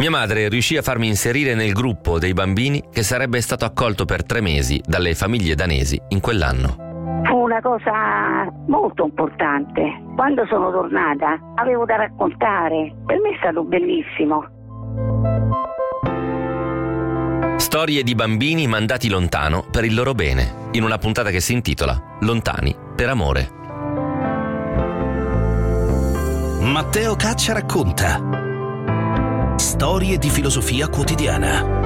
Mia madre riuscì a farmi inserire nel gruppo dei bambini che sarebbe stato accolto per 3 mesi dalle famiglie danesi in quell'anno. Fu una cosa molto importante. Quando sono tornata avevo da raccontare. Per me è stato bellissimo. Storie di bambini mandati lontano per il loro bene, in una puntata che si intitola Lontani per amore. Matteo Caccia racconta storie di filosofia quotidiana.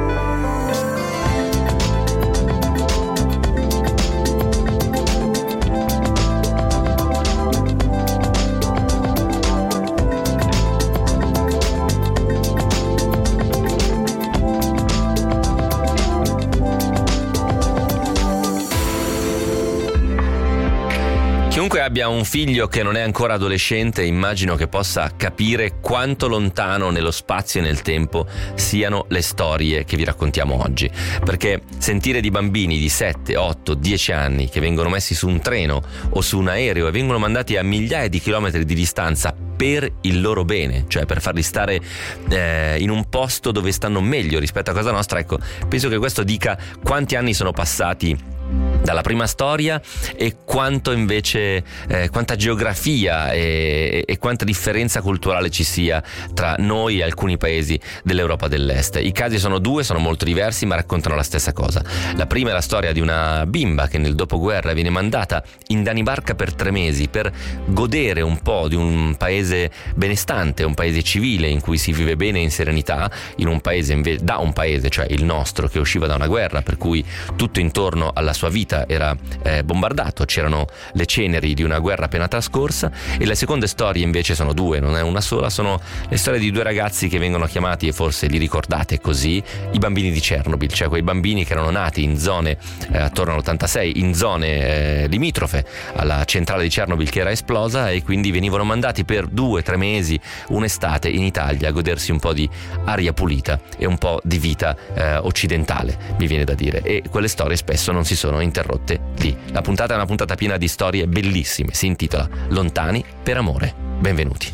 Chiunque abbia un figlio che non è ancora adolescente, immagino che possa capire quanto lontano nello spazio e nel tempo siano le storie che vi raccontiamo oggi. Perché sentire di bambini di 7, 8, 10 anni che vengono messi su un treno o su un aereo e vengono mandati a migliaia di chilometri di distanza per il loro bene, cioè per farli stare in un posto dove stanno meglio rispetto a casa nostra, ecco, penso che questo dica quanti anni sono passati dalla prima storia e quanto invece quanta geografia e quanta differenza culturale ci sia tra noi e alcuni paesi dell'Europa dell'Est. I casi sono 2, sono molto diversi, ma raccontano la stessa cosa. La prima è la storia di una bimba che nel dopoguerra viene mandata in Danimarca per 3 mesi per godere un po' di un paese benestante, un paese civile in cui si vive bene in serenità, in un paese da un paese, cioè il nostro, che usciva da una guerra, per cui tutto intorno alla sua vita era bombardato, c'erano le ceneri di una guerra appena trascorsa. E le seconde storie invece sono 2, non è una sola, sono le storie di 2 ragazzi che vengono chiamati, e forse li ricordate così, i bambini di Chernobyl, cioè quei bambini che erano nati in zone attorno all'86, in zone limitrofe alla centrale di Chernobyl che era esplosa, e quindi venivano mandati per 2-3 mesi, un'estate in Italia, a godersi un po' di aria pulita e un po' di vita occidentale, mi viene da dire. E quelle storie spesso non si sono interrotte lì. La puntata è una puntata piena di storie bellissime, si intitola Lontani per amore. Benvenuti.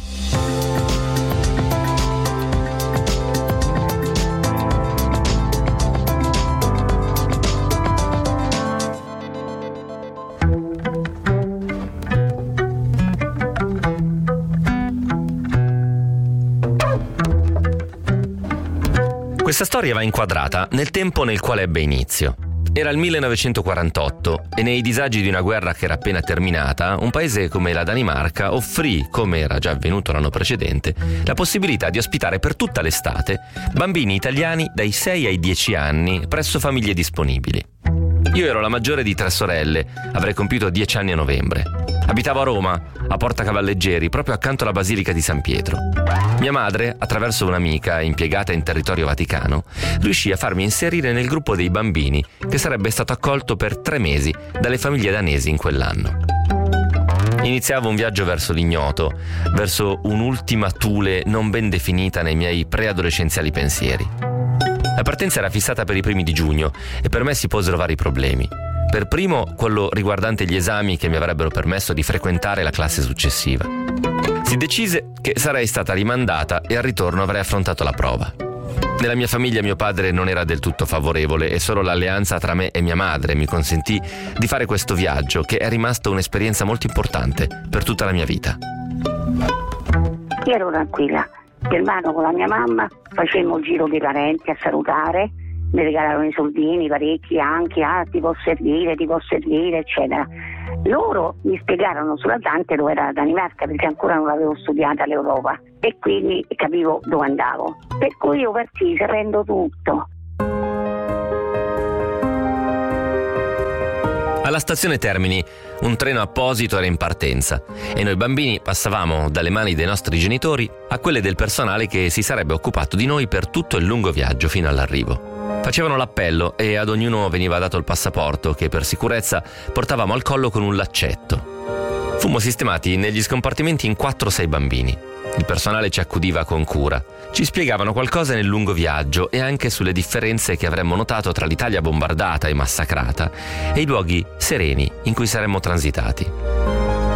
Questa storia va inquadrata nel tempo nel quale ebbe inizio. Era il 1948 e nei disagi di una guerra che era appena terminata, un paese come la Danimarca offrì, come era già avvenuto l'anno precedente, la possibilità di ospitare per tutta l'estate bambini italiani dai 6 ai 10 anni presso famiglie disponibili. Io ero la maggiore di 3 sorelle, avrei compiuto 10 anni a novembre. Abitavo a Roma, a Porta Cavalleggeri, proprio accanto alla Basilica di San Pietro. Mia madre, attraverso un'amica impiegata in territorio vaticano, riuscì a farmi inserire nel gruppo dei bambini che sarebbe stato accolto per 3 mesi dalle famiglie danesi in quell'anno. Iniziavo un viaggio verso l'ignoto, verso un'ultima Thule non ben definita nei miei preadolescenziali pensieri. La partenza era fissata per i primi di giugno e per me si posero vari problemi. Per primo, quello riguardante gli esami che mi avrebbero permesso di frequentare la classe successiva. Si decise che sarei stata rimandata e al ritorno avrei affrontato la prova. Nella mia famiglia mio padre non era del tutto favorevole e solo l'alleanza tra me e mia madre mi consentì di fare questo viaggio, che è rimasto un'esperienza molto importante per tutta la mia vita. Io ero tranquilla. Per mano con la mia mamma facemmo il giro dei parenti a salutare, mi regalarono i soldini parecchi anche, ti può servire, eccetera. Loro mi spiegarono sulla Dante dove era la Danimarca, perché ancora non l'avevo studiata l'Europa e quindi capivo dove andavo. Per cui io partii sapendo tutto. Alla stazione Termini un treno apposito era in partenza e noi bambini passavamo dalle mani dei nostri genitori a quelle del personale che si sarebbe occupato di noi per tutto il lungo viaggio fino all'arrivo. Facevano l'appello e ad ognuno veniva dato il passaporto che per sicurezza portavamo al collo con un laccetto. Fummo sistemati negli scompartimenti in 4-6 bambini. Il personale ci accudiva con cura. Ci spiegavano qualcosa nel lungo viaggio e anche sulle differenze che avremmo notato tra l'Italia bombardata e massacrata e i luoghi sereni in cui saremmo transitati.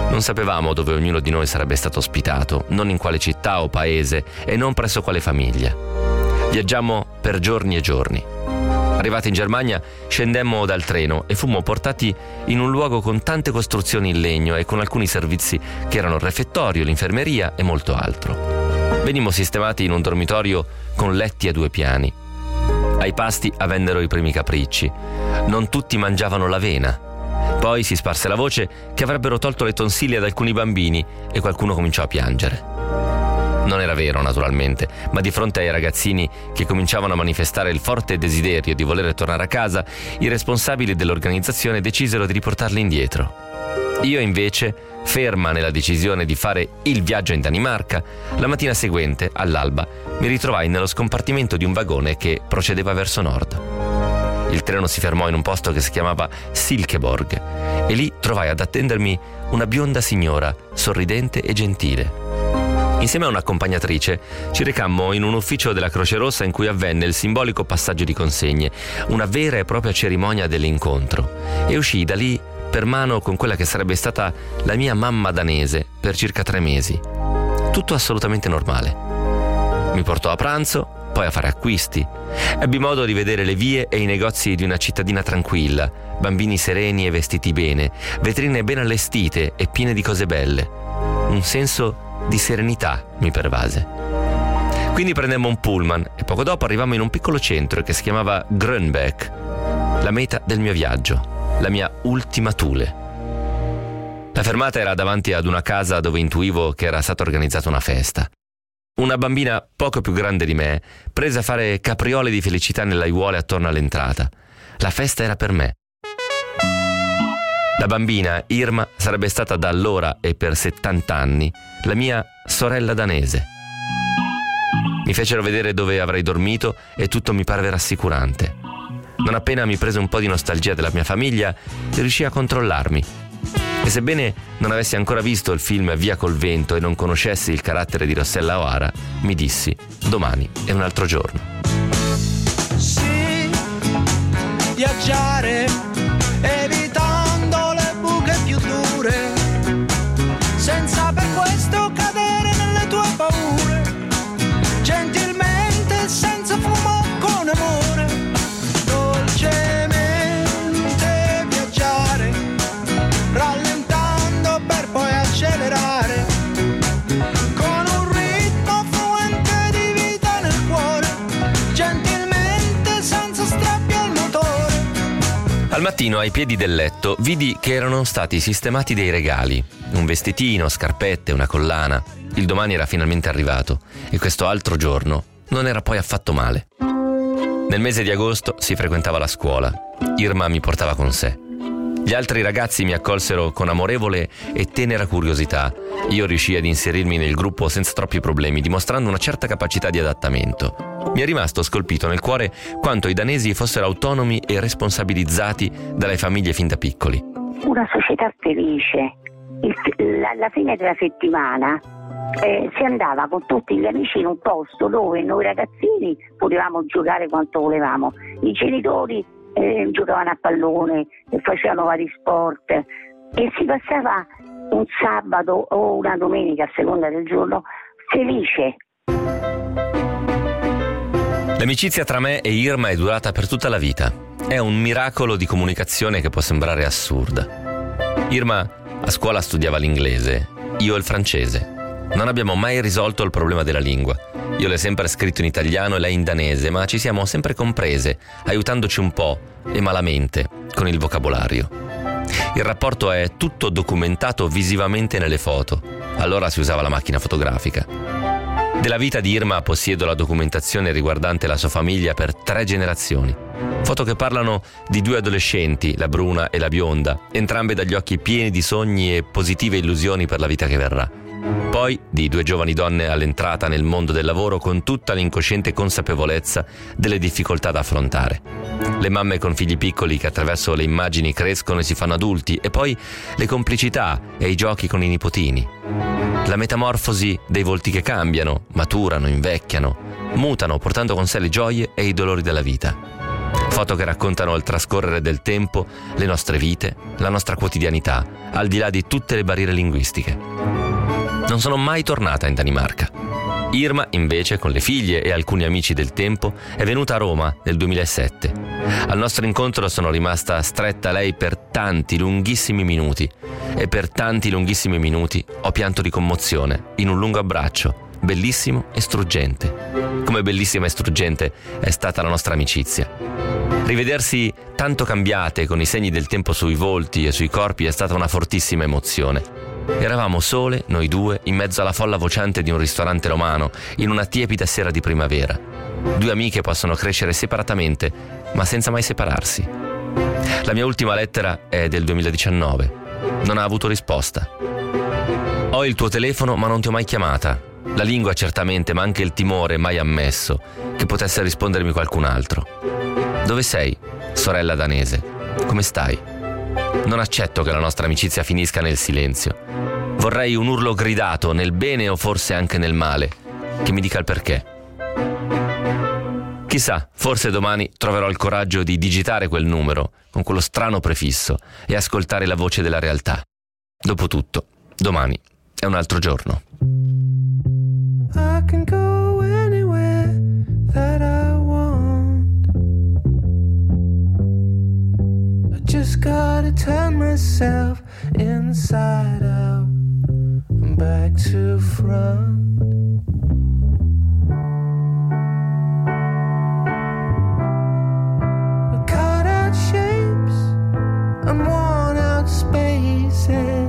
Non sapevamo dove ognuno di noi sarebbe stato ospitato, non in quale città o paese e non presso quale famiglia. Viaggiammo per giorni e giorni. Arrivati in Germania, scendemmo dal treno e fummo portati in un luogo con tante costruzioni in legno e con alcuni servizi che erano il refettorio, l'infermeria e molto altro. Venimmo sistemati in un dormitorio con letti a 2 piani. Ai pasti avvennero i primi capricci. Non tutti mangiavano l'avena. Poi si sparse la voce che avrebbero tolto le tonsille ad alcuni bambini e qualcuno cominciò a piangere. Non era vero, naturalmente, ma di fronte ai ragazzini che cominciavano a manifestare il forte desiderio di voler tornare a casa, i responsabili dell'organizzazione decisero di riportarli indietro. Io invece, ferma nella decisione di fare il viaggio in Danimarca, la mattina seguente, all'alba, mi ritrovai nello scompartimento di un vagone che procedeva verso nord. Il treno si fermò in un posto che si chiamava Silkeborg e lì trovai ad attendermi una bionda signora, sorridente e gentile. Insieme a un'accompagnatrice ci recammo in un ufficio della Croce Rossa in cui avvenne il simbolico passaggio di consegne, una vera e propria cerimonia dell'incontro, e uscii da lì per mano con quella che sarebbe stata la mia mamma danese per circa 3 mesi. Tutto assolutamente normale. Mi portò a pranzo, poi a fare acquisti. Ebbi modo di vedere le vie e i negozi di una cittadina tranquilla, bambini sereni e vestiti bene, vetrine ben allestite e piene di cose belle. Un senso di serenità mi pervase. Quindi prendemmo un pullman e poco dopo arrivammo in un piccolo centro che si chiamava Grönbeck, la meta del mio viaggio, la mia ultima Thule. La fermata era davanti ad una casa dove intuivo che era stata organizzata una festa. Una bambina poco più grande di me prese a fare capriole di felicità nelle aiuole attorno all'entrata. La festa era per me. La bambina, Irma, sarebbe stata da allora e per 70 anni la mia sorella danese. Mi fecero vedere dove avrei dormito e tutto mi parve rassicurante. Non appena mi prese un po' di nostalgia della mia famiglia, riuscii a controllarmi. E sebbene non avessi ancora visto il film Via col vento e non conoscessi il carattere di Rossella O'Hara, mi dissi: domani è un altro giorno. Sì, viaggiare evitando le buche più dure, senza per questo cadere nelle tue paure, gentilmente, senza fumo, con amore, dolcemente viaggiare, rallentando per poi accelerare, con un ritmo fluente di vita nel cuore, gentilmente, senza strappi al motore. Al mattino, ai piedi del letto, vidi che erano stati sistemati dei regali. Un vestitino, scarpette, una collana. Il domani era finalmente arrivato e questo altro giorno non era poi affatto male. Nel mese di agosto si frequentava la scuola. Irma mi portava con sé. Gli altri ragazzi mi accolsero con amorevole e tenera curiosità. Io riuscii ad inserirmi nel gruppo senza troppi problemi, dimostrando una certa capacità di adattamento. Mi è rimasto scolpito nel cuore quanto i danesi fossero autonomi e responsabilizzati dalle famiglie fin da piccoli. Una società felice. Alla fine della settimana si andava con tutti gli amici in un posto dove noi ragazzini potevamo giocare quanto volevamo. I genitori giocavano a pallone e facevano vari sport e si passava un sabato o una domenica a seconda del giorno felice. L'amicizia tra me e Irma è durata per tutta la vita. È un miracolo di comunicazione che può sembrare assurda. Irma a scuola studiava l'inglese, io il francese. Non abbiamo mai risolto il problema della lingua. Io le ho sempre scritto in italiano e lei in danese, ma ci siamo sempre comprese, aiutandoci un po' e malamente con il vocabolario. Il rapporto è tutto documentato visivamente nelle foto. Allora si usava la macchina fotografica. Della vita di Irma possiedo la documentazione riguardante la sua famiglia per 3 generazioni. Foto che parlano di 2 adolescenti, la bruna e la bionda, entrambe dagli occhi pieni di sogni e positive illusioni per la vita che verrà. Poi di 2 giovani donne all'entrata nel mondo del lavoro con tutta l'incosciente consapevolezza delle difficoltà da affrontare. Le mamme con figli piccoli che attraverso le immagini crescono e si fanno adulti, e poi le complicità e i giochi con i nipotini. La metamorfosi dei volti che cambiano, maturano, invecchiano, mutano portando con sé le gioie e i dolori della vita. foto che raccontano il trascorrere del tempo, le nostre vite, la nostra quotidianità, al di là di tutte le barriere linguistiche. Non sono mai tornata in Danimarca. Irma, invece, con le figlie e alcuni amici del tempo, è venuta a Roma nel 2007. Al nostro incontro sono rimasta stretta a lei per tanti lunghissimi minuti e per tanti lunghissimi minuti ho pianto di commozione in un lungo abbraccio, bellissimo e struggente. Come bellissima e struggente è stata la nostra amicizia. Rivedersi tanto cambiate con i segni del tempo sui volti e sui corpi è stata una fortissima emozione. Eravamo sole, noi due, in mezzo alla folla vociante di un ristorante romano, in una tiepida sera di primavera. Due amiche possono crescere separatamente, ma senza mai separarsi. La mia ultima lettera è del 2019. Non ha avuto risposta. Ho il tuo telefono, ma non ti ho mai chiamata. La lingua certamente, ma anche il timore mai ammesso che potesse rispondermi qualcun altro. Dove sei, sorella danese? Come stai? Non accetto che la nostra amicizia finisca nel silenzio. Vorrei un urlo gridato, nel bene o forse anche nel male, che mi dica il perché. Chissà, forse domani troverò il coraggio di digitare quel numero con quello strano prefisso e ascoltare la voce della realtà. Dopotutto, domani è un altro giorno. I can go anywhere that I want. I just gotta turn myself inside out and back to front. We cut out shapes and worn out spaces.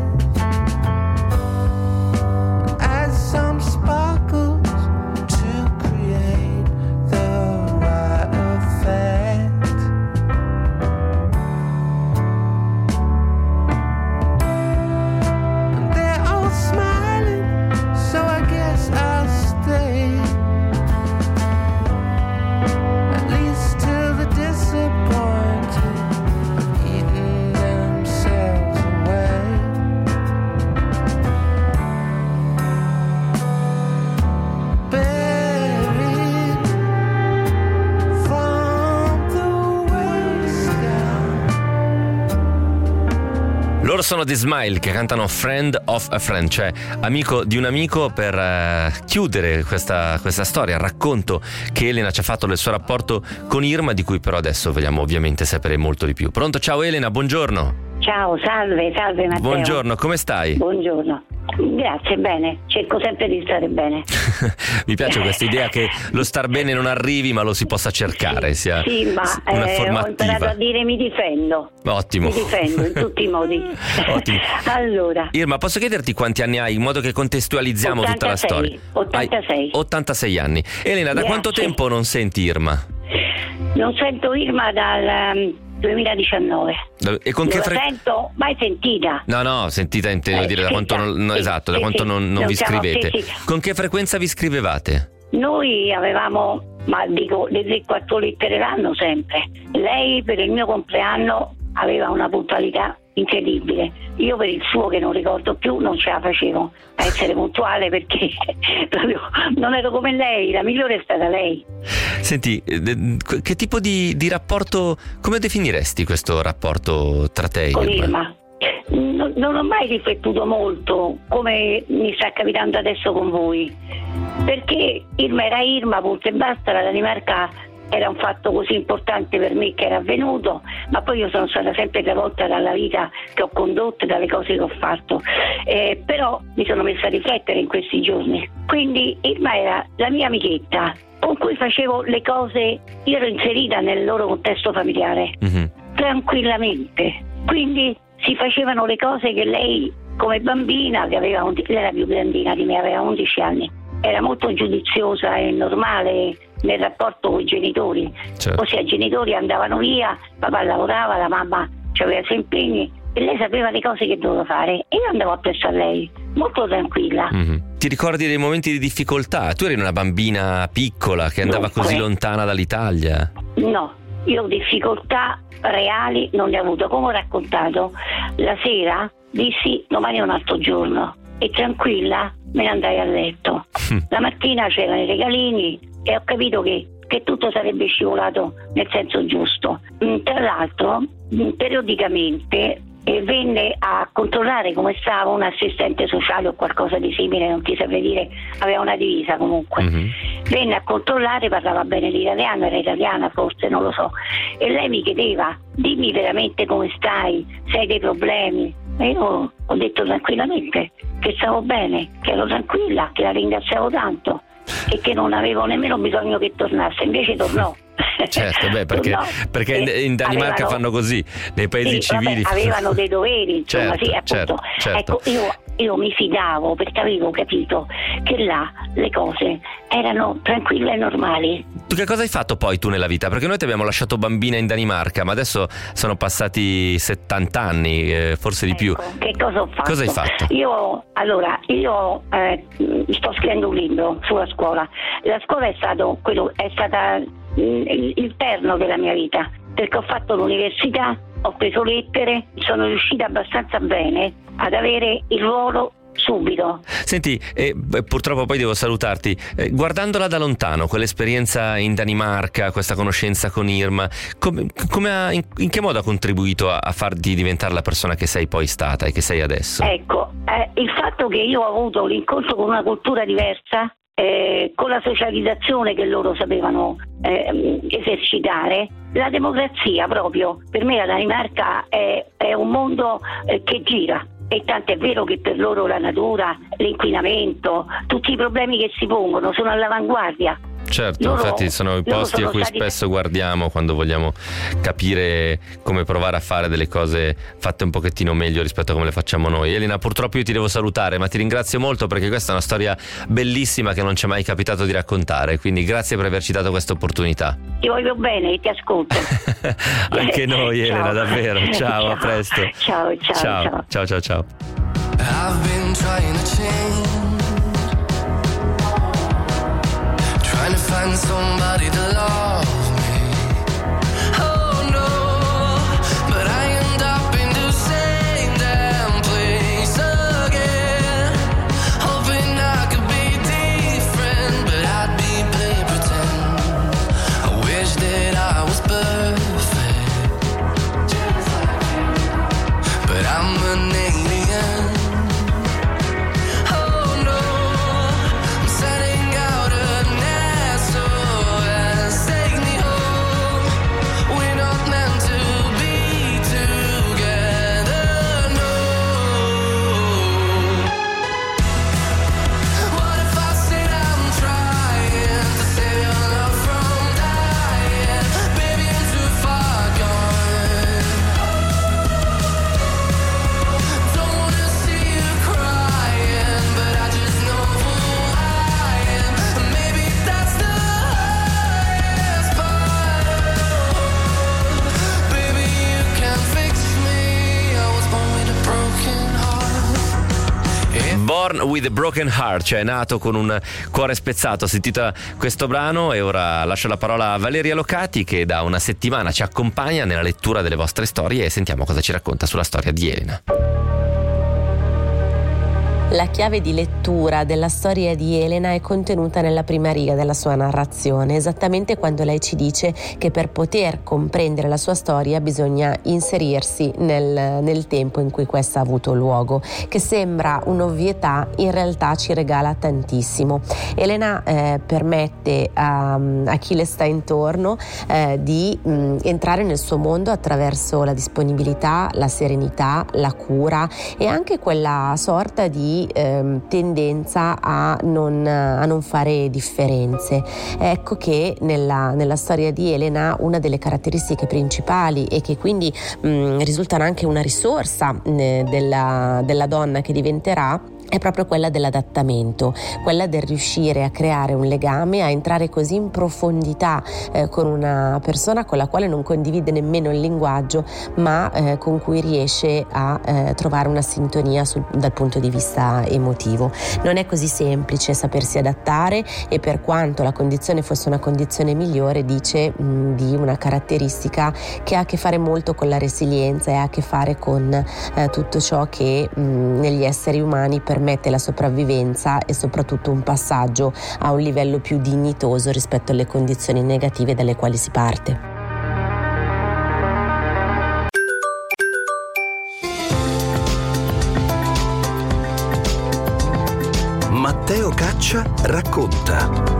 Add some sparkles to create the right effect. And they're all smiling, so I guess I'll stay. At least till the disappointed have eaten themselves away. Buried from the waist down. Loro sono The Smile, che cantano Friend of a Friend, cioè amico di un amico, per chiudere questa storia, il racconto che Elena ci ha fatto del suo rapporto con Irma, di cui però adesso vogliamo ovviamente sapere molto di più. Pronto? Ciao Elena, buongiorno. Ciao, salve Matteo. Buongiorno, come stai? Buongiorno. Grazie, bene. Cerco sempre di stare bene. Mi piace questa idea che lo star bene non arrivi, ma lo si possa cercare, sia Sì, ma una ho forma imparato attiva. a dire mi difendo. Ottimo. Mi difendo in tutti i modi. Ottimo. Allora, Irma, posso chiederti quanti anni hai, in modo che contestualizziamo tutta la 86, storia? 86. Hai 86 anni. Elena, da quanto Grazie. tempo non senti Irma? non sento Irma dal 2019. E con Non che la frequenza? sento mai sentita. No, sentita intendo dire da quanto non, sì, esatto, da sì, quanto sì. non vi siamo- scrivete. sì. Con che frequenza vi scrivevate? Noi avevamo, ma dico, le 3-4 lettere l'anno sempre. Lei per il mio compleanno aveva una puntualità incredibile. Io per il suo, che non ricordo più, non ce la facevo a essere puntuale, perché proprio non ero come lei. La migliore è stata lei. Senti, che tipo di rapporto, come definiresti questo rapporto tra te e Con Irma? Irma. Non ho mai riflettuto molto, come mi sta capitando adesso con voi, perché Irma era Irma, punto e basta. La Danimarca era un fatto così importante per me che era avvenuto, ma poi io sono stata sempre travolta dalla vita che ho condotto e dalle cose che ho fatto, però mi sono messa a riflettere in questi giorni. Quindi Irma era la mia amichetta con cui facevo le cose, io ero inserita nel loro contesto familiare, tranquillamente. Quindi si facevano le cose che lei, come bambina, che aveva lei era più grandina di me, aveva 11 anni, era molto giudiziosa e normale nel rapporto con i genitori. Certo. Ossia, i genitori andavano via, papà lavorava, la mamma aveva i suoi impegni e lei sapeva le cose che doveva fare e io andavo appresso a lei, molto tranquilla. Ti ricordi dei momenti di difficoltà? Tu eri una bambina piccola che andava Dunque, così lontana dall'Italia. No, io difficoltà reali non ne ho avuto. Come ho raccontato, la sera dissi domani è un altro giorno e tranquilla me ne andai a letto. La mattina c'erano i regalini e ho capito che che tutto sarebbe scivolato nel senso giusto. Tra l'altro, periodicamente venne a controllare come stava un assistente sociale o qualcosa di simile, non ti saprei dire, aveva una divisa comunque. Venne a controllare, parlava bene l'italiano, era italiana forse, non lo so, e lei mi chiedeva: dimmi veramente come stai, se hai dei problemi. E io ho detto tranquillamente che stavo bene, che ero tranquilla, che la ringraziavo tanto e che non avevo nemmeno bisogno che tornasse. Invece tornò. Certo, perché in Danimarca fanno così, nei paesi civili. Avevano dei doveri, insomma, certo, sì, appunto. certo. Ecco, io mi fidavo perché avevo capito che là le cose erano tranquille e normali. Tu che cosa hai fatto poi tu nella vita? Perché noi ti abbiamo lasciato bambina in Danimarca, ma adesso sono passati 70 anni, forse di più. Che cosa ho fatto? Cosa hai fatto? Io sto scrivendo un libro sulla scuola. La scuola è stata il perno della mia vita, perché ho fatto l'università, ho preso lettere, sono riuscita abbastanza bene ad avere il ruolo subito. Senti, purtroppo poi devo salutarti, guardandola da lontano, quell'esperienza in Danimarca, questa conoscenza con Irma, in che modo ha contribuito a farti diventare la persona che sei poi stata e che sei adesso? Ecco, il fatto che io ho avuto l'incontro con una cultura diversa, con la socializzazione che loro sapevano esercitare, la democrazia proprio, per me la Danimarca è un mondo che gira. E tanto è vero che per loro la natura, l'inquinamento, tutti i problemi che si pongono sono all'avanguardia. Certo, infatti sono i posti a cui spesso guardiamo quando vogliamo capire come provare a fare delle cose fatte un pochettino meglio rispetto a come le facciamo noi. Elena, purtroppo io ti devo salutare, ma ti ringrazio molto perché questa è una storia bellissima che non ci è mai capitato di raccontare, quindi grazie per averci dato questa opportunità. Ti voglio bene e ti ascolto. Anche noi, Elena, davvero. Ciao, a presto. Ciao. I've been trying to change, trying to find somebody to love me. Oh no, but I end up in the same damn place again, hoping I could be different, but I'd be play pretend. I wish that I was perfect, but I'm an alien. Born with a Broken Heart, cioè nato con un cuore spezzato. Si intitola questo brano e ora lascio la parola a Valeria Locati che da una settimana ci accompagna nella lettura delle vostre storie e sentiamo cosa ci racconta sulla storia di Elena. La chiave di lettura della storia di Elena è contenuta nella prima riga della sua narrazione, esattamente quando lei ci dice che per poter comprendere la sua storia bisogna inserirsi nel tempo in cui questa ha avuto luogo, che sembra un'ovvietà, in realtà ci regala tantissimo. Elena permette a chi le sta intorno di entrare nel suo mondo attraverso la disponibilità, la serenità, la cura e anche quella sorta di tendenza a non fare differenze. Ecco che nella storia di Elena una delle caratteristiche principali e che quindi risultano anche una risorsa della donna che diventerà è proprio quella dell'adattamento, quella del riuscire a creare un legame, a entrare così in profondità con una persona con la quale non condivide nemmeno il linguaggio, ma con cui riesce a trovare una sintonia dal punto di vista emotivo. Non è così semplice sapersi adattare e per quanto la condizione fosse una condizione migliore, dice di una caratteristica che ha a che fare molto con la resilienza e ha a che fare con tutto ciò che negli esseri umani permette permette la sopravvivenza e soprattutto un passaggio a un livello più dignitoso rispetto alle condizioni negative dalle quali si parte. Matteo Caccia racconta.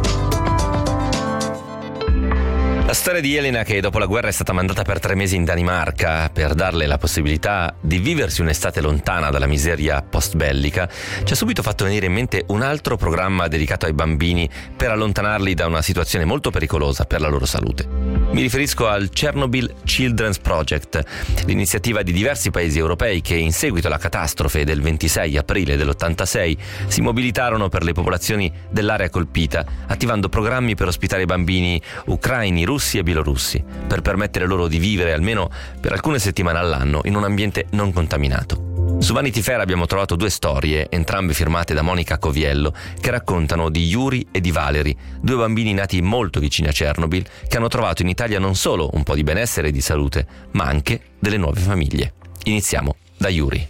La storia di Elena, che dopo la guerra è stata mandata per 3 mesi in Danimarca per darle la possibilità di viversi un'estate lontana dalla miseria post-bellica, ci ha subito fatto venire in mente un altro programma dedicato ai bambini per allontanarli da una situazione molto pericolosa per la loro salute. Mi riferisco al Chernobyl Children's Project, l'iniziativa di diversi paesi europei che in seguito alla catastrofe del 26 aprile dell'86 si mobilitarono per le popolazioni dell'area colpita, attivando programmi per ospitare bambini ucraini, russi e bielorussi, per permettere loro di vivere almeno per alcune settimane all'anno in un ambiente non contaminato. Su Vanity Fair abbiamo trovato 2 storie, entrambe firmate da Monica Coviello, che raccontano di Yuri e di Valery, 2 bambini nati molto vicini a Chernobyl, che hanno trovato in Italia non solo un po' di benessere e di salute, ma anche delle nuove famiglie. Iniziamo da Yuri.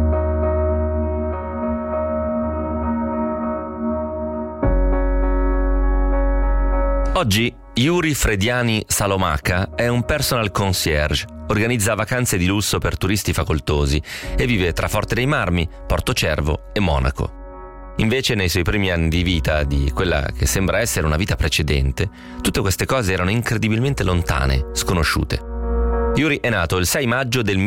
Oggi Yuri Frediani Salomaka è un personal concierge, organizza vacanze di lusso per turisti facoltosi e vive tra Forte dei Marmi, Portocervo e Monaco. Invece, nei suoi primi anni di vita, di quella che sembra essere una vita precedente, tutte queste cose erano incredibilmente lontane, sconosciute. Yuri è nato il 6 maggio del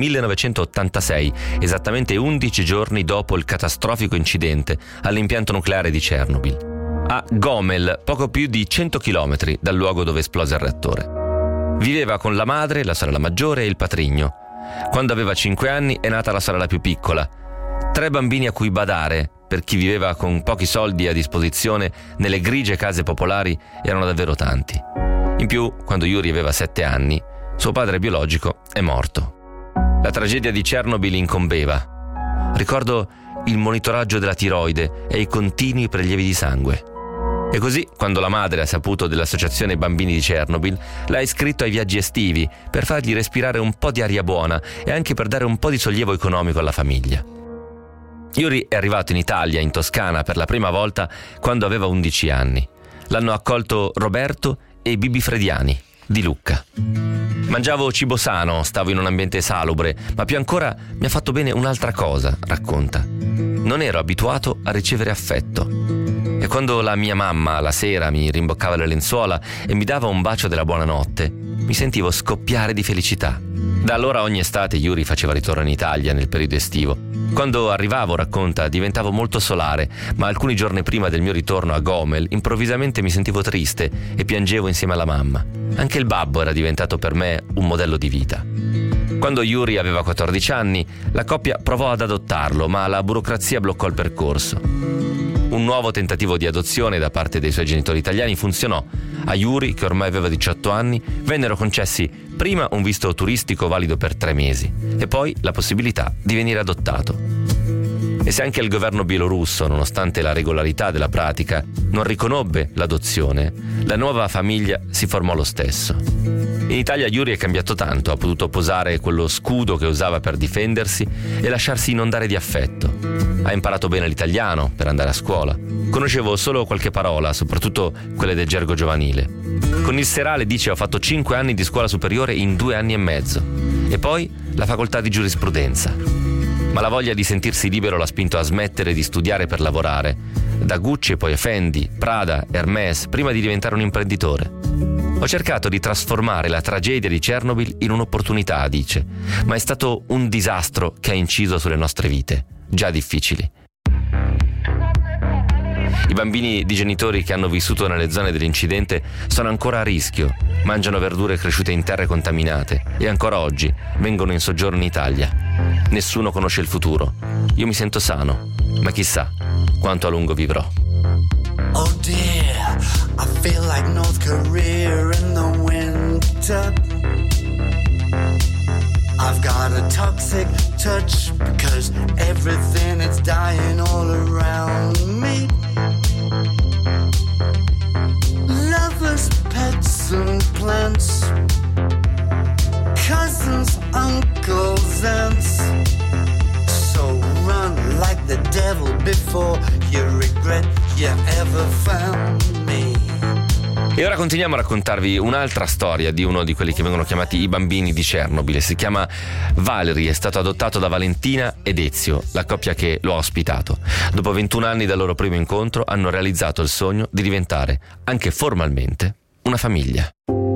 1986, esattamente 11 giorni dopo il catastrofico incidente all'impianto nucleare di Chernobyl, a Gomel, poco più di 100 km dal luogo dove esplose il reattore. Viveva con la madre, la sorella maggiore e il patrigno. Quando aveva 5 anni è nata la sorella più piccola. 3 bambini a cui badare, per chi viveva con pochi soldi a disposizione nelle grigie case popolari, erano davvero tanti. In più, quando Yuri aveva 7 anni, suo padre biologico è morto. La tragedia di Chernobyl incombeva. Ricordo il monitoraggio della tiroide e i continui prelievi di sangue. E così, quando la madre ha saputo dell'associazione Bambini di Chernobyl, l'ha iscritto ai viaggi estivi per fargli respirare un po' di aria buona e anche per dare un po' di sollievo economico alla famiglia. Yuri è arrivato in Italia, in Toscana, per la prima volta quando aveva 11 anni. L'hanno accolto Roberto e Bibi Frediani, di Lucca. Mangiavo cibo sano, stavo in un ambiente salubre, ma più ancora mi ha fatto bene un'altra cosa, racconta. Non ero abituato a ricevere affetto. E quando la mia mamma la sera mi rimboccava le lenzuola e mi dava un bacio della buonanotte, mi sentivo scoppiare di felicità. Da allora ogni estate Yuri faceva ritorno in Italia nel periodo estivo. Quando arrivavo, racconta, diventavo molto solare, ma alcuni giorni prima del mio ritorno a Gomel improvvisamente mi sentivo triste e piangevo insieme alla mamma. Anche il babbo era diventato per me un modello di vita. Quando Yuri aveva 14 anni, la coppia provò ad adottarlo, ma la burocrazia bloccò il percorso. Un nuovo tentativo di adozione da parte dei suoi genitori italiani funzionò. A Yuri, che ormai aveva 18 anni, vennero concessi prima un visto turistico valido per 3 mesi e poi la possibilità di venire adottato. E se anche il governo bielorusso, nonostante la regolarità della pratica, non riconobbe l'adozione, la nuova famiglia si formò lo stesso. In Italia Yuri è cambiato tanto, ha potuto posare quello scudo che usava per difendersi e lasciarsi inondare di affetto. Ha imparato bene l'italiano per andare a scuola. Conoscevo solo qualche parola, soprattutto quelle del gergo giovanile. Con il serale, dice, ho fatto 5 anni di scuola superiore in 2 anni e mezzo. E poi la facoltà di giurisprudenza. Ma la voglia di sentirsi libero l'ha spinto a smettere di studiare per lavorare. Da Gucci e poi a Fendi, Prada, Hermès, prima di diventare un imprenditore. Ho cercato di trasformare la tragedia di Chernobyl in un'opportunità, dice, ma è stato un disastro che ha inciso sulle nostre vite, già difficili. I bambini di genitori che hanno vissuto nelle zone dell'incidente sono ancora a rischio, mangiano verdure cresciute in terre contaminate e ancora oggi vengono in soggiorno in Italia. Nessuno conosce il futuro. Io mi sento sano, ma chissà quanto a lungo vivrò. Oh dear, I feel like North Korea in the winter. I've got a toxic touch because everything is dying all around me. Lovers, pets and plants, cousins, uncles, aunts. So run like the dead devil before you regret you ever found me. E ora continuiamo a raccontarvi un'altra storia di uno di quelli che vengono chiamati i bambini di Chernobyl. Si chiama Valery, è stato adottato da Valentina ed Ezio, la coppia che lo ha ospitato. Dopo 21 anni dal loro primo incontro hanno realizzato il sogno di diventare, anche formalmente, una famiglia.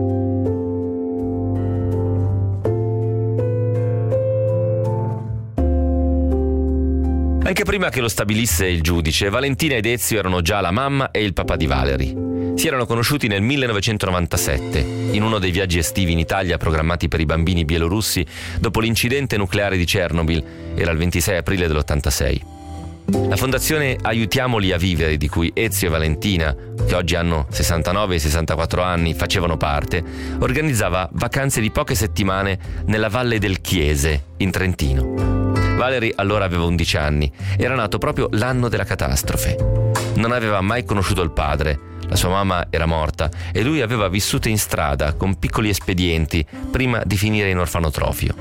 Anche prima che lo stabilisse il giudice, Valentina ed Ezio erano già la mamma e il papà di Valery. Si erano conosciuti nel 1997, in uno dei viaggi estivi in Italia programmati per i bambini bielorussi dopo l'incidente nucleare di Chernobyl, era il 26 aprile dell'86. La fondazione Aiutiamoli a vivere, di cui Ezio e Valentina, che oggi hanno 69 e 64 anni, facevano parte, organizzava vacanze di poche settimane nella Valle del Chiese, in Trentino. Valery allora aveva 11 anni, era nato proprio l'anno della catastrofe. Non aveva mai conosciuto il padre, la sua mamma era morta e lui aveva vissuto in strada con piccoli espedienti prima di finire in orfanotrofio.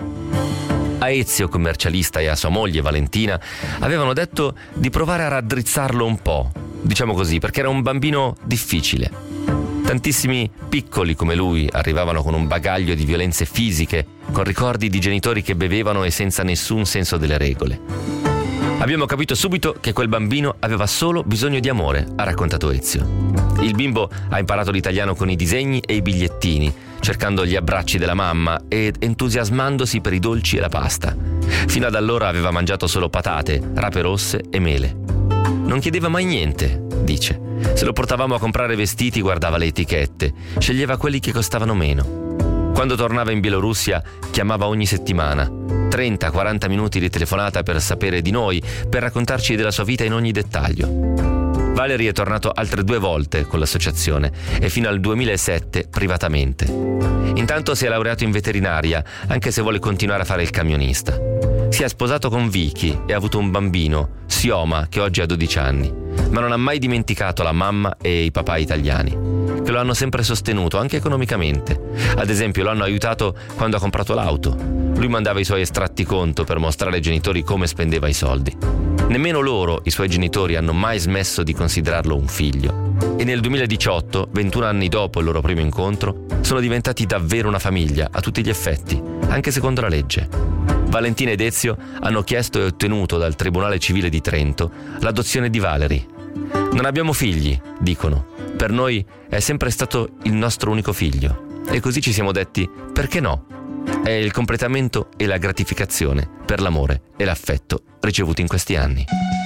A Ezio, commercialista, e a sua moglie Valentina avevano detto di provare a raddrizzarlo un po', diciamo così, perché era un bambino difficile. Tantissimi piccoli come lui arrivavano con un bagaglio di violenze fisiche, con ricordi di genitori che bevevano e senza nessun senso delle regole. Abbiamo capito subito che quel bambino aveva solo bisogno di amore, ha raccontato Ezio. Il bimbo ha imparato l'italiano con i disegni e i bigliettini, cercando gli abbracci della mamma ed entusiasmandosi per i dolci e la pasta. Fino ad allora aveva mangiato solo patate, rape rosse e mele. Non chiedeva mai niente, dice. Se lo portavamo a comprare vestiti guardava le etichette, sceglieva quelli che costavano meno. Quando tornava in Bielorussia chiamava ogni settimana, 30-40 minuti di telefonata per sapere di noi, per raccontarci della sua vita in ogni dettaglio. Valery è tornato altre 2 volte con l'associazione e fino al 2007 privatamente. Intanto si è laureato in veterinaria, anche se vuole continuare a fare il camionista. Si è sposato con Vicky e ha avuto un bambino, Sioma, che oggi ha 12 anni, ma non ha mai dimenticato la mamma e i papà italiani, che lo hanno sempre sostenuto, anche economicamente. Ad esempio, lo hanno aiutato quando ha comprato l'auto. Lui mandava i suoi estratti conto per mostrare ai genitori come spendeva i soldi. Nemmeno loro, i suoi genitori, hanno mai smesso di considerarlo un figlio. E nel 2018, 21 anni dopo il loro primo incontro, sono diventati davvero una famiglia, a tutti gli effetti, anche secondo la legge. Valentina ed Ezio hanno chiesto e ottenuto dal Tribunale Civile di Trento l'adozione di Valery. Non abbiamo figli, dicono. Per noi è sempre stato il nostro unico figlio. E così ci siamo detti, perché no? È il completamento e la gratificazione per l'amore e l'affetto ricevuti in questi anni.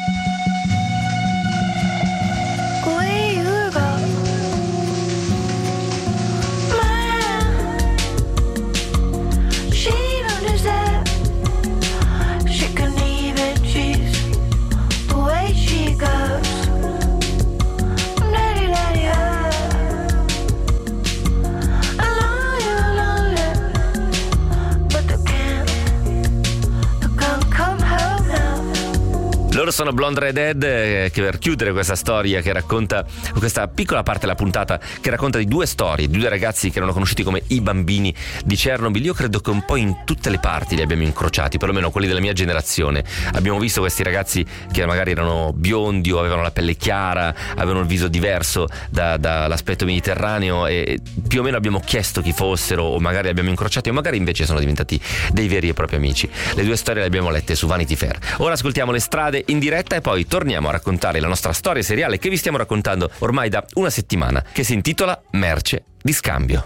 Loro sono Blonde Redhead, che per chiudere questa storia che racconta, questa piccola parte della puntata che racconta di 2 storie, di 2 ragazzi che erano conosciuti come i bambini di Chernobyl. Io credo che un po' in tutte le parti li abbiamo incrociati, perlomeno quelli della mia generazione. Abbiamo visto questi ragazzi che magari erano biondi o avevano la pelle chiara, avevano il viso diverso dall'aspetto mediterraneo, e più o meno abbiamo chiesto chi fossero, o magari li abbiamo incrociati, o magari invece sono diventati dei veri e propri amici. Le 2 storie le abbiamo lette su Vanity Fair. Ora ascoltiamo Le strade in diretta e poi torniamo a raccontare la nostra storia seriale che vi stiamo raccontando ormai da una settimana, che si intitola Merce di scambio.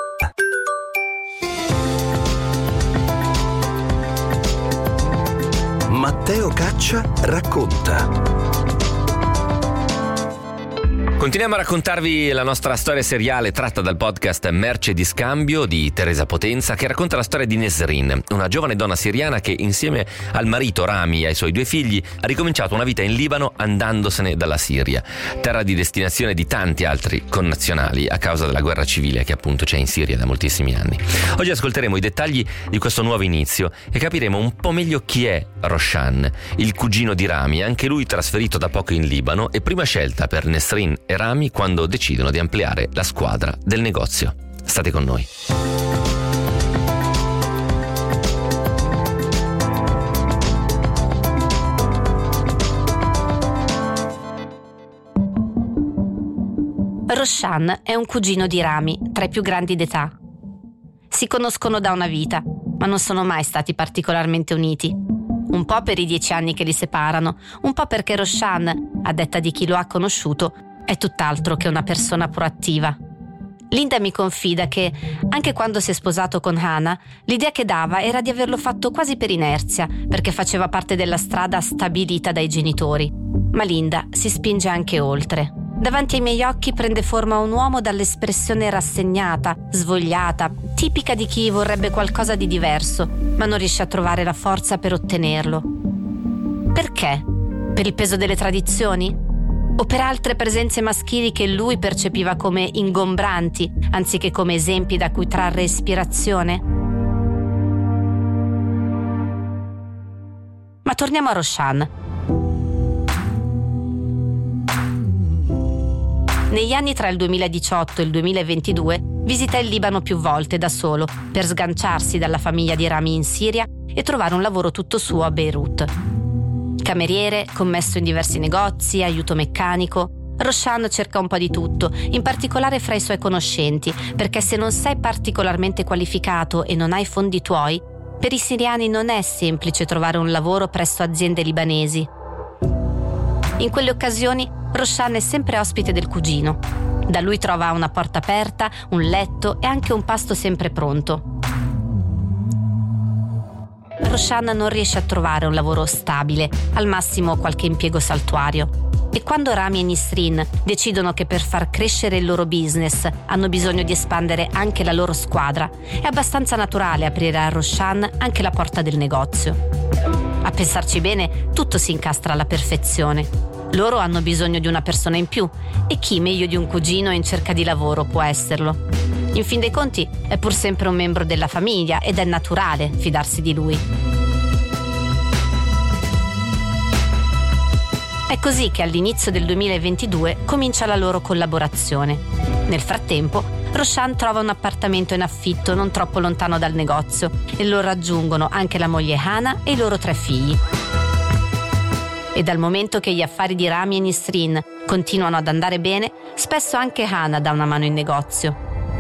Matteo Caccia racconta. Continuiamo a raccontarvi la nostra storia seriale tratta dal podcast Merce di scambio di Teresa Potenza, che racconta la storia di Nesrin, una giovane donna siriana che insieme al marito Rami e ai suoi 2 figli ha ricominciato una vita in Libano andandosene dalla Siria, terra di destinazione di tanti altri connazionali a causa della guerra civile che appunto c'è in Siria da moltissimi anni. Oggi ascolteremo i dettagli di questo nuovo inizio e capiremo un po' meglio chi è Roshan, il cugino di Rami, anche lui trasferito da poco in Libano e prima scelta per Nesrin e Rami quando decidono di ampliare la squadra del negozio. State con noi. Roshan è un cugino di Rami, tra i più grandi d'età. Si conoscono da una vita, ma non sono mai stati particolarmente uniti. Un po' per i 10 anni che li separano, un po' perché Roshan, a detta di chi lo ha conosciuto, è tutt'altro che una persona proattiva. Linda mi confida che, anche quando si è sposato con Hana, l'idea che dava era di averlo fatto quasi per inerzia, perché faceva parte della strada stabilita dai genitori. Ma Linda si spinge anche oltre. Davanti ai miei occhi prende forma un uomo dall'espressione rassegnata, svogliata, tipica di chi vorrebbe qualcosa di diverso, ma non riesce a trovare la forza per ottenerlo. Perché? Per il peso delle tradizioni? O per altre presenze maschili che lui percepiva come ingombranti, anziché come esempi da cui trarre ispirazione? Ma torniamo a Roshan. Negli anni tra il 2018 e il 2022 visita il Libano più volte da solo per sganciarsi dalla famiglia di Rami in Siria e trovare un lavoro tutto suo a Beirut. Cameriere, commesso in diversi negozi, aiuto meccanico. Roshan cerca un po' di tutto, in particolare fra i suoi conoscenti, perché se non sei particolarmente qualificato e non hai fondi tuoi, per i siriani non è semplice trovare un lavoro presso aziende libanesi. In quelle occasioni Roshan è sempre ospite del cugino. Da lui trova una porta aperta, un letto e anche un pasto sempre pronto. Roshan non riesce a trovare un lavoro stabile, al massimo qualche impiego saltuario. E quando Rami e Nisrin decidono che per far crescere il loro business hanno bisogno di espandere anche la loro squadra, è abbastanza naturale aprire a Roshan anche la porta del negozio. A pensarci bene, tutto si incastra alla perfezione. Loro hanno bisogno di una persona in più e chi meglio di un cugino in cerca di lavoro può esserlo. In fin dei conti è pur sempre un membro della famiglia ed è naturale fidarsi di lui. È così che all'inizio del 2022 comincia la loro collaborazione. Nel frattempo, Roshan trova un appartamento in affitto non troppo lontano dal negozio e lo raggiungono anche la moglie Hana e i loro 3 figli. E dal momento che gli affari di Rami e Nisrin continuano ad andare bene, spesso anche Hana dà una mano in negozio.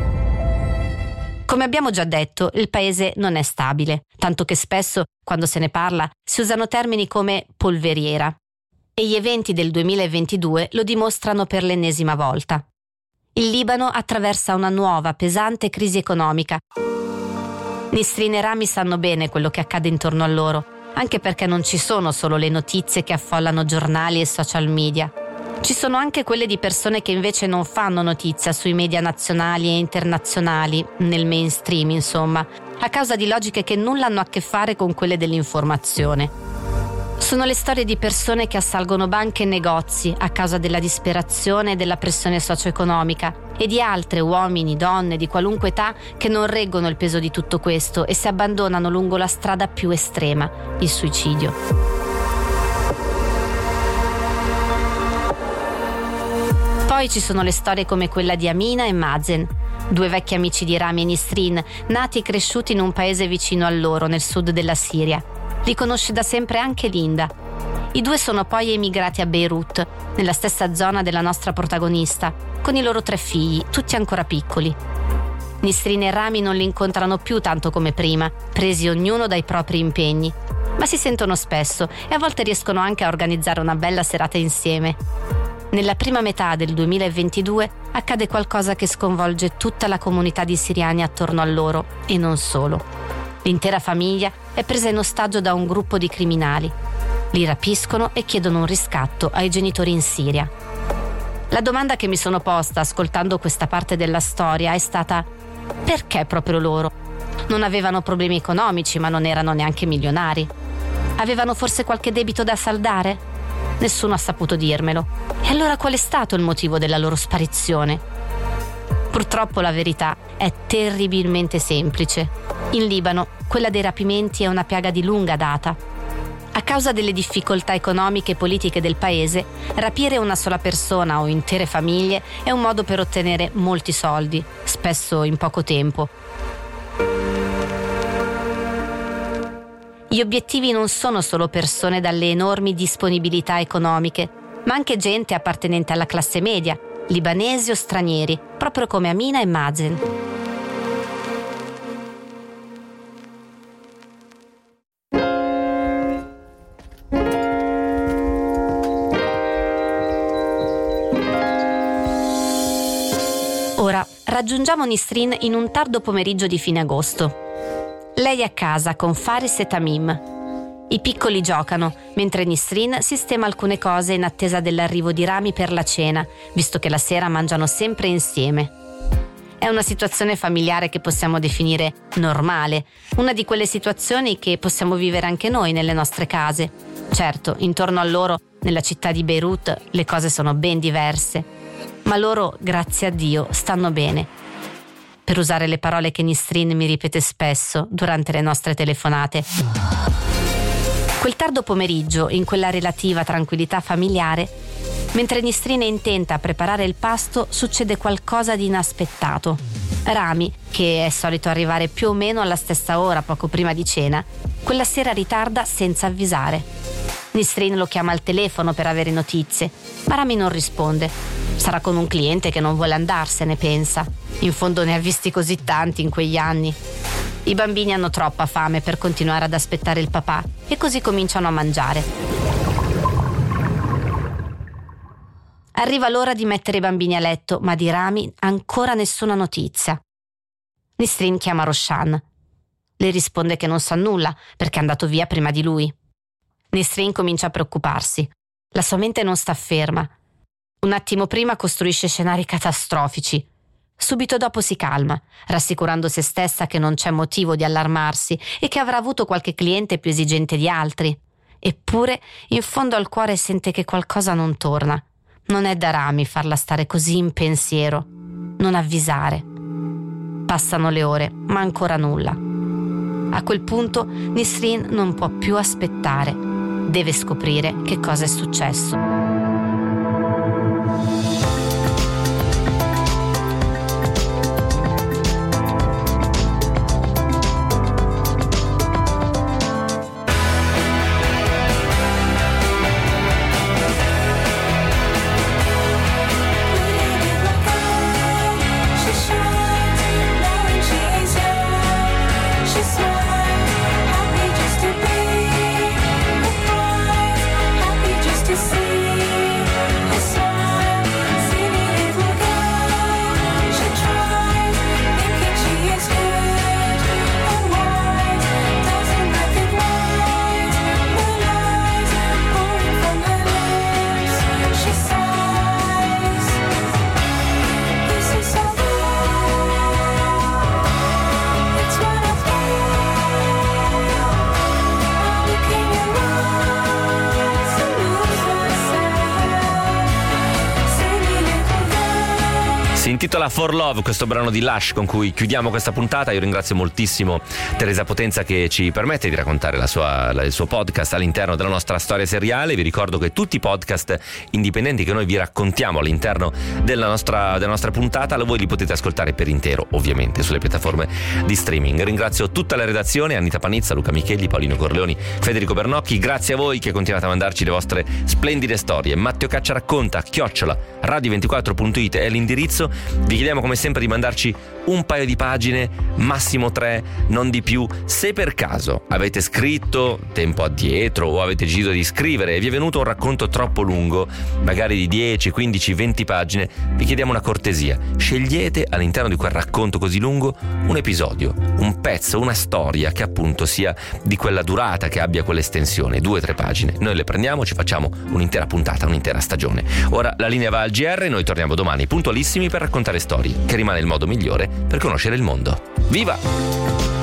Come abbiamo già detto, il paese non è stabile, tanto che spesso, quando se ne parla, si usano termini come polveriera. E gli eventi del 2022 lo dimostrano per l'ennesima volta. Il Libano attraversa una nuova, pesante crisi economica. Nisrin e Rami sanno bene quello che accade intorno a loro, anche perché non ci sono solo le notizie che affollano giornali e social media. Ci sono anche quelle di persone che invece non fanno notizia sui media nazionali e internazionali, nel mainstream insomma, a causa di logiche che nulla hanno a che fare con quelle dell'informazione. Sono le storie di persone che assalgono banche e negozi a causa della disperazione e della pressione socio-economica e di altre uomini, donne di qualunque età che non reggono il peso di tutto questo e si abbandonano lungo la strada più estrema, il suicidio. Poi ci sono le storie come quella di Amina e Mazen, 2 vecchi amici di Rami e Nisrin, nati e cresciuti in un paese vicino a loro, nel sud della Siria. Li conosce da sempre anche Linda. I 2 sono poi emigrati a Beirut, nella stessa zona della nostra protagonista, con i loro 3 figli, tutti ancora piccoli. Nisrin e Rami non li incontrano più tanto come prima, presi ognuno dai propri impegni, ma si sentono spesso e a volte riescono anche a organizzare una bella serata insieme. Nella prima metà del 2022 accade qualcosa che sconvolge tutta la comunità di siriani attorno a loro, e non solo. L'intera famiglia è presa in ostaggio da un gruppo di criminali. Li rapiscono e chiedono un riscatto ai genitori in Siria. La domanda che mi sono posta ascoltando questa parte della storia è stata: perché proprio loro? Non avevano problemi economici, ma non erano neanche milionari. Avevano forse qualche debito da saldare? Nessuno ha saputo dirmelo. E allora qual è stato il motivo della loro sparizione? Purtroppo la verità è terribilmente semplice. In Libano, quella dei rapimenti è una piaga di lunga data. A causa delle difficoltà economiche e politiche del paese, rapire una sola persona o intere famiglie è un modo per ottenere molti soldi, spesso in poco tempo. Gli obiettivi non sono solo persone dalle enormi disponibilità economiche, ma anche gente appartenente alla classe media, libanesi o stranieri, proprio come Amina e Mazen. Ora raggiungiamo Nisrin in un tardo pomeriggio di fine agosto. Lei è a casa con Faris e Tamim. I piccoli giocano, mentre Nisrin sistema alcune cose in attesa dell'arrivo di Rami per la cena, visto che la sera mangiano sempre insieme. È una situazione familiare che possiamo definire normale, una di quelle situazioni che possiamo vivere anche noi nelle nostre case. Certo, intorno a loro, nella città di Beirut, le cose sono ben diverse, ma loro, grazie a Dio, stanno bene. Per usare le parole che Nisrin mi ripete spesso durante le nostre telefonate. Quel tardo pomeriggio, in quella relativa tranquillità familiare, mentre Nisrin è intenta a preparare il pasto, succede qualcosa di inaspettato. Rami, che è solito arrivare più o meno alla stessa ora, poco prima di cena, quella sera ritarda senza avvisare. Nisrin lo chiama al telefono per avere notizie, ma Rami non risponde. Sarà con un cliente che non vuole andarsene, pensa. In fondo ne ha visti così tanti in quegli anni. I bambini hanno troppa fame per continuare ad aspettare il papà e così cominciano a mangiare. Arriva l'ora di mettere i bambini a letto, ma di Rami ancora nessuna notizia. Nisrin chiama Roshan. Le risponde che non sa nulla perché è andato via prima di lui. Nisrin comincia a preoccuparsi. La sua mente non sta ferma. Un attimo prima costruisce scenari catastrofici. Subito dopo si calma, rassicurando se stessa che non c'è motivo di allarmarsi e che avrà avuto qualche cliente più esigente di altri. Eppure, in fondo al cuore sente che qualcosa non torna. Non è da Rami farla stare così in pensiero. Non avvisare. Passano le ore, ma ancora nulla. A quel punto Nisrin non può più aspettare. Deve scoprire che cosa è successo. Si intitola For Love, questo brano di Lush con cui chiudiamo questa puntata. Io ringrazio moltissimo Teresa Potenza che ci permette di raccontare il suo podcast all'interno della nostra storia seriale. Vi ricordo che tutti i podcast indipendenti che noi vi raccontiamo all'interno della nostra puntata voi li potete ascoltare per intero, ovviamente, sulle piattaforme di streaming. Ringrazio tutta la redazione, Anita Panizza, Luca Micheli, Paolino Corleoni, Federico Bernocchi. Grazie a voi che continuate a mandarci le vostre splendide storie. Matteo Caccia racconta @radio24.it è l'indirizzo. Vi chiediamo come sempre di mandarci un paio di pagine, massimo 3, non di più. Se per caso avete scritto tempo addietro o avete deciso di scrivere e vi è venuto un racconto troppo lungo, magari di 10, 15, 20 pagine, vi chiediamo una cortesia. Scegliete all'interno di quel racconto così lungo un episodio, un pezzo, una storia che appunto sia di quella durata, che abbia quell'estensione, 2-3 pagine. Noi le prendiamo, ci facciamo un'intera puntata, un'intera stagione. Ora la linea va al GR e noi torniamo domani puntualissimi per raccontare storie, che rimane il modo migliore per conoscere il mondo. Viva!